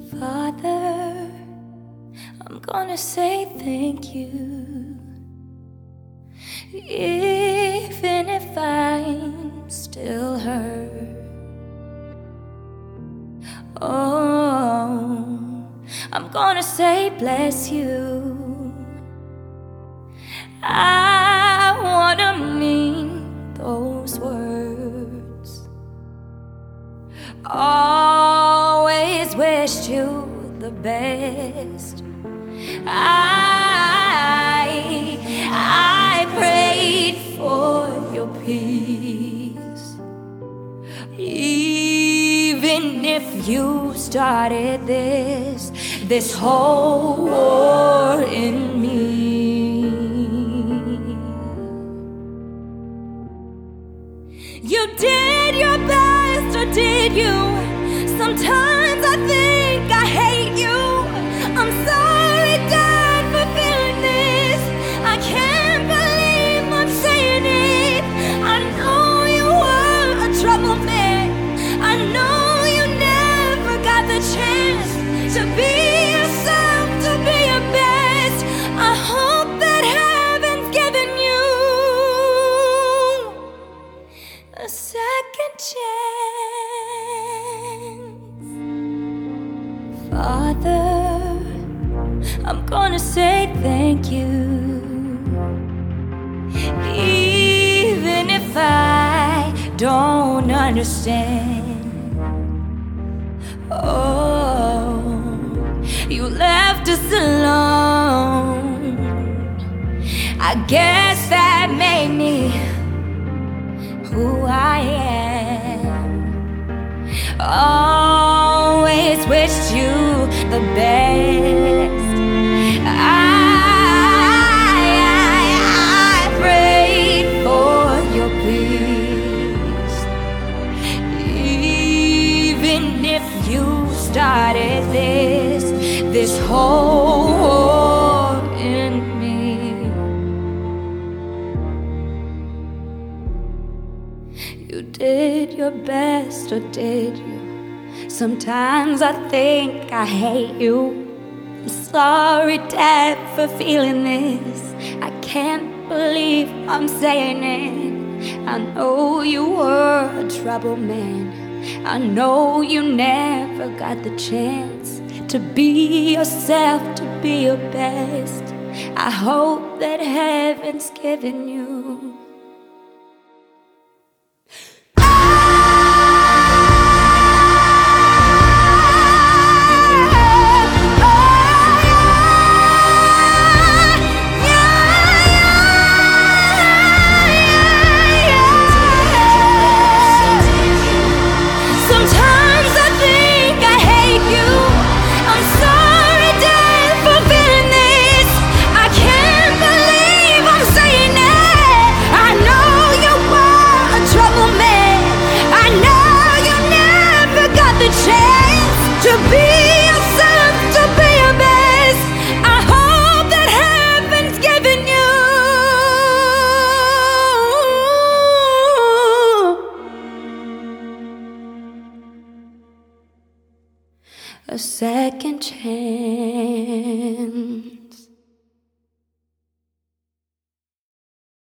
Father, I'm gonna say thank you, even if I'm still hurt. Oh, I'm gonna say bless you. I wanna mean those words. Always wished you the best. I prayed for your peace, even if you started this whole war in me. You did your best, or did you? Sometimes I think I hate you. I'm sorry, Dad, for feeling this. I can't believe I'm saying it. I know you were a troubled man. I know you never got the chance to be yourself, to be your best. I hope that heaven's given you a second chance. Father, I'm gonna say thank you, even if I don't understand. Oh, you left us alone. I guess that made me who I am. Always wished you the best. I prayed for your peace, even if you started this whole war in me. You did your best, or did you? Sometimes I think I hate you. I'm sorry, Dad, for feeling this. I can't believe I'm saying it. I know you were a troubled man. I know you never got the chance to be yourself, to be your best. I hope that heaven's given you chance to be yourself, to be your best. I hope that heaven's given you a second chance.